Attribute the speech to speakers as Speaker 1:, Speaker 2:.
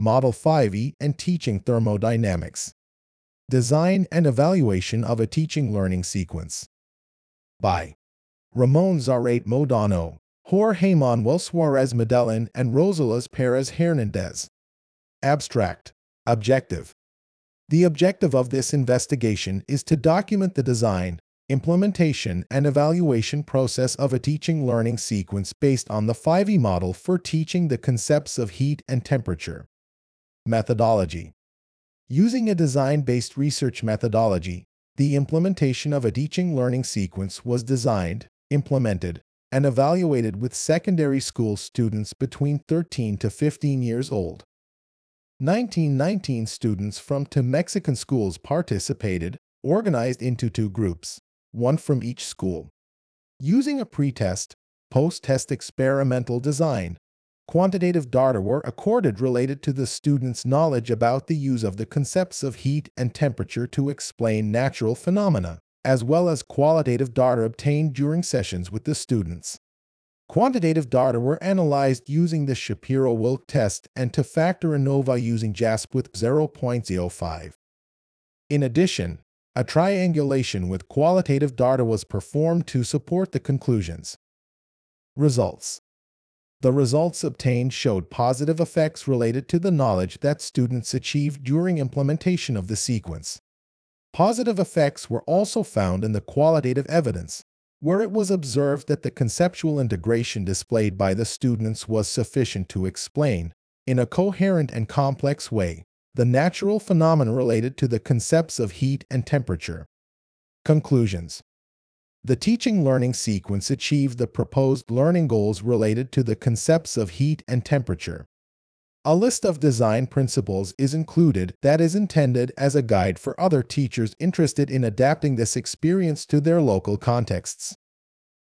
Speaker 1: Model 5e, and Teaching Thermodynamics. Design and Evaluation of a Teaching Learning Sequence. By Ramon Zarate Modano, Jorge Manuel Suarez Medellin, and Rosalas Perez Hernandez. Abstract. Objective. The objective of this investigation is to document the design, implementation, and evaluation process of a teaching learning sequence based on the 5E model for teaching the concepts of heat and temperature. Methodology. Using a design-based research methodology, the implementation of a teaching learning sequence was designed, implemented, and evaluated with secondary school students between 13 to 15 years old. 1919 students from 2 Mexican schools participated, organized into 2 groups, one from each school. Using a pre-test, post-test experimental design, quantitative data were accorded related to the students' knowledge about the use of the concepts of heat and temperature to explain natural phenomena, as well as qualitative data obtained during sessions with the students. Quantitative data were analyzed using the Shapiro-Wilk test and to factor ANOVA using JASP with 0.05. In addition, a triangulation with qualitative data was performed to support the conclusions. Results. The results obtained showed positive effects related to the knowledge that students achieved during implementation of the sequence. Positive effects were also found in the qualitative evidence, where it was observed that the conceptual integration displayed by the students was sufficient to explain, in a coherent and complex way, the natural phenomena related to the concepts of heat and temperature. Conclusions. The teaching learning sequence achieved the proposed learning goals related to the concepts of heat and temperature. A list of design principles is included that is intended as a guide for other teachers interested in adapting this experience to their local contexts.